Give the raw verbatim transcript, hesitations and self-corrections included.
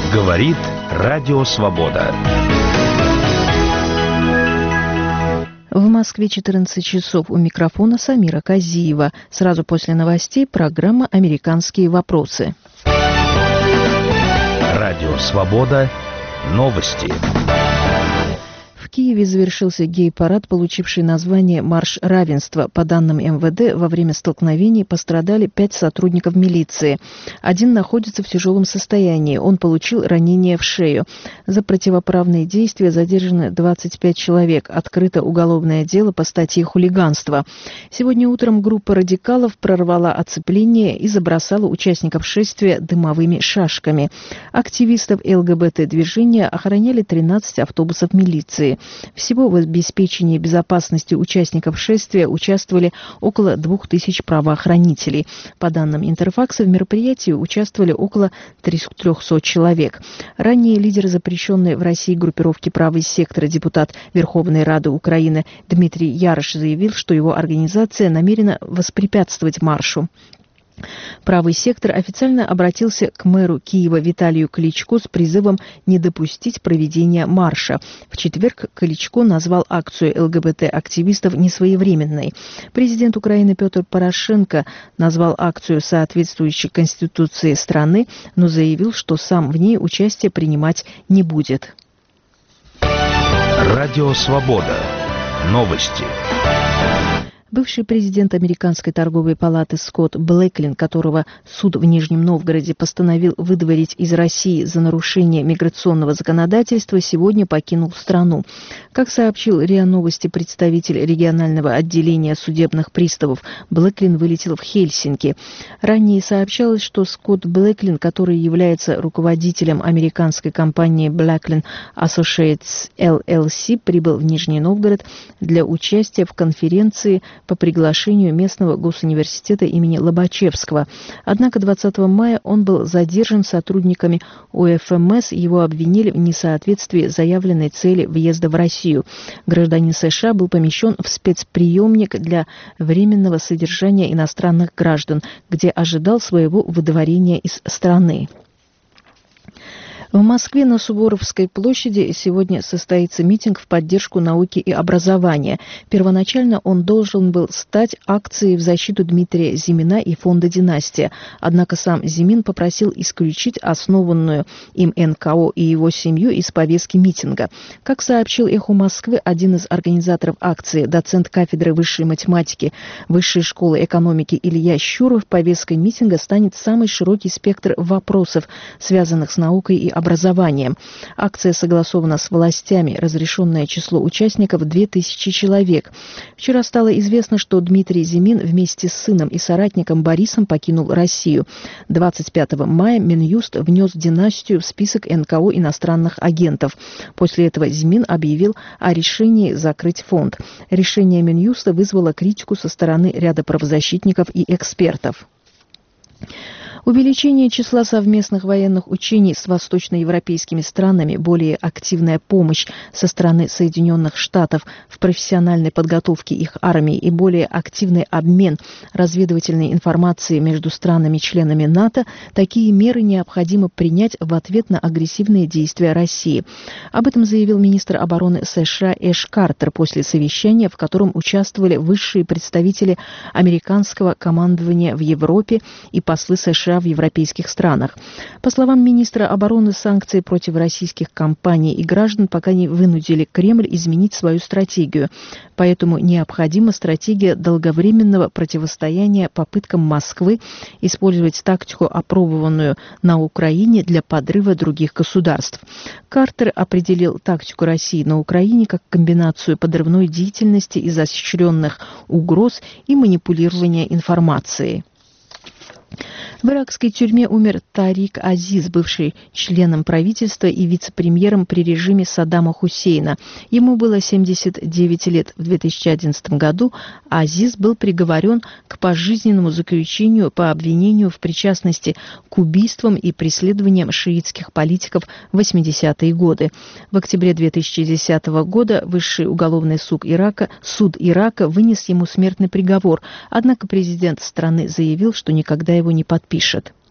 Говорит Радио Свобода. В Москве четырнадцать часов. У микрофона Самира Казиева. Сразу после новостей программа «Американские вопросы». Радио Свобода. Новости. В Киеве завершился гей-парад, получивший название «Марш равенства». По данным эм вэ дэ, во время столкновений пострадали пять сотрудников милиции. Один находится в тяжелом состоянии. Он получил ранение в шею. За противоправные действия задержаны двадцать пять человек. Открыто уголовное дело по статье «Хулиганство». Сегодня утром группа радикалов прорвала оцепление и забросала участников шествия дымовыми шашками. Активистов эл гэ бэ тэ-движения охраняли тринадцать автобусов милиции. Всего в обеспечении безопасности участников шествия участвовали около двух тысяч правоохранителей. По данным Интерфакса, в мероприятии участвовали около трехсот человек. Ранее лидер запрещенной в России группировки «Правый сектор», депутат Верховной Рады Украины Дмитрий Ярош заявил, что его организация намерена воспрепятствовать маршу. Правый сектор официально обратился к мэру Киева Виталию Кличко с призывом не допустить проведения марша. В четверг Кличко назвал акцию эл гэ бэ тэ-активистов несвоевременной. Президент Украины Петр Порошенко назвал акцию соответствующей конституции страны, но заявил, что сам в ней участие принимать не будет. Радио Свобода. Новости. Бывший президент Американской торговой палаты Скотт Блэклин, которого суд в Нижнем Новгороде постановил выдворить из России за нарушение миграционного законодательства, сегодня покинул страну. Как сообщил РИА Новости представитель регионального отделения судебных приставов, Блэклин вылетел в Хельсинки. Ранее сообщалось, что Скотт Блэклин, который является руководителем американской компании Blacklin Associates эл эл си, прибыл в Нижний Новгород для участия в конференции по приглашению местного госуниверситета имени Лобачевского. Однако двадцатого мая он был задержан сотрудниками о эф эм эс. Его обвинили в несоответствии заявленной цели въезда в Россию. Гражданин США был помещен в спецприемник для временного содержания иностранных граждан, где ожидал своего выдворения из страны. В Москве на Суворовской площади сегодня состоится митинг в поддержку науки и образования. Первоначально он должен был стать акцией в защиту Дмитрия Зимина и фонда «Династия». Однако сам Зимин попросил исключить основанную им эн ка о и его семью из повестки митинга. Как сообщил «Эхо Москвы», один из организаторов акции, доцент кафедры высшей математики Высшей школы экономики Илья Щуров, повесткой митинга станет самый широкий спектр вопросов, связанных с наукой и образованием. Акция согласована с властями. Разрешенное число участников – две тысячи человек. Вчера стало известно, что Дмитрий Зимин вместе с сыном и соратником Борисом покинул Россию. двадцать пятого мая Минюст внес «Династию» в список эн ка о иностранных агентов. После этого Зимин объявил о решении закрыть фонд. Решение Минюста вызвало критику со стороны ряда правозащитников и экспертов. Увеличение числа совместных военных учений с восточноевропейскими странами, более активная помощь со стороны Соединенных Штатов в профессиональной подготовке их армии и более активный обмен разведывательной информацией между странами-членами НАТО – такие меры необходимо принять в ответ на агрессивные действия России. Об этом заявил министр обороны США Эш Картер после совещания, в котором участвовали высшие представители американского командования в Европе и послы США в европейских странах. По словам министра обороны, санкции против российских компаний и граждан пока не вынудили Кремль изменить свою стратегию. Поэтому необходима стратегия долговременного противостояния попыткам Москвы использовать тактику, опробованную на Украине, для подрыва других государств. Картер определил тактику России на Украине как комбинацию подрывной деятельности, изощренных угроз и манипулирования информацией. В иракской тюрьме умер Тарик Азиз, бывший членом правительства и вице-премьером при режиме Саддама Хусейна. Ему было семьдесят девять лет. В две тысячи одиннадцатом году Азиз был приговорен к пожизненному заключению по обвинению в причастности к убийствам и преследованиям шиитских политиков в восьмидесятые годы. В октябре две тысячи десятого года Высший уголовный суд Ирака, суд Ирака вынес ему смертный приговор, однако президент страны заявил, что никогда его не подпишет.